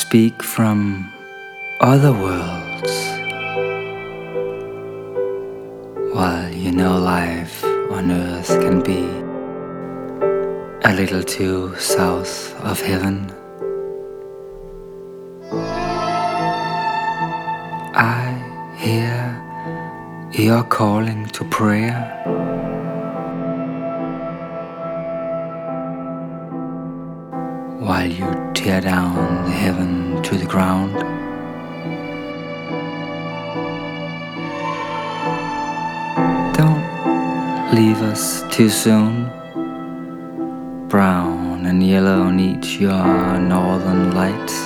speak from other worlds, while you know life on earth can be a little too south of heaven. I hear your calling to prayer, while you tear down the heaven to the ground. Don't leave us too soon. Brown and yellow need your northern lights.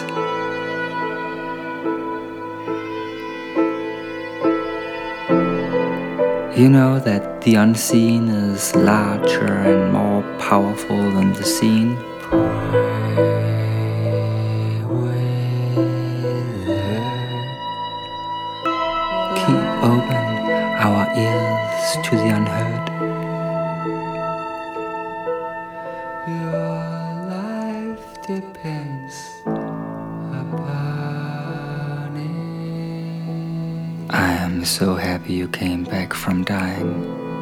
You know that the unseen is larger and more powerful than the seen. Keep open our ears to the unheard. Your life depends upon it. I am so happy you came back from dying.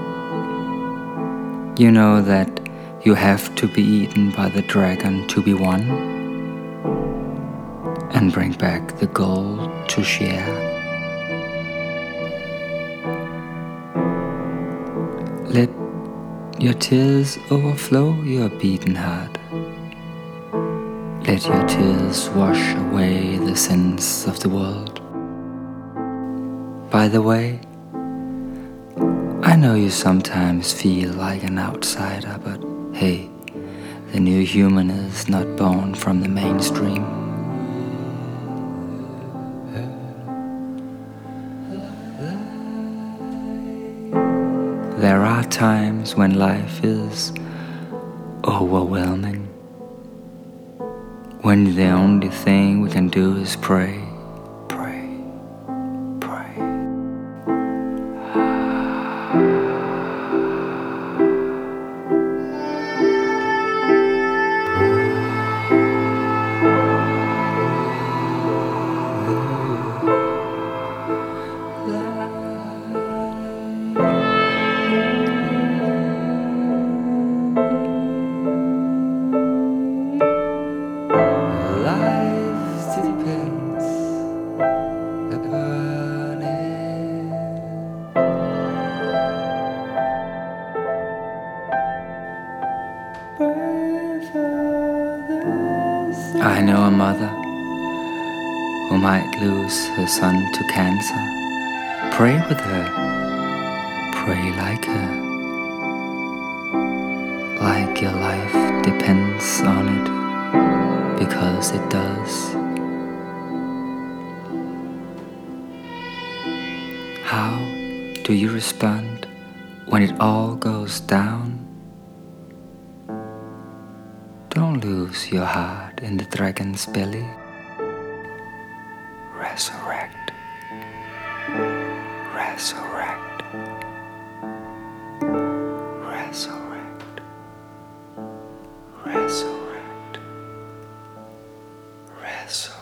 You know that you have to be eaten by the dragon to be won, and bring back the gold to share. Let your tears overflow your beaten heart. Let your tears wash away the sins of the world. By the way, I know you sometimes feel like an outsider, but hey, the new human is not born from the mainstream. There are times when life is overwhelming, when the only thing we can do is pray, pray, pray. I know a mother who might lose her son to cancer. Pray with her. Pray like her. Like your life depends on it, because it does. How do you respond when it all goes down? Don't lose your heart in the dragon's belly. Resurrect. Resurrect. Resurrect. Resurrect. Resurrect.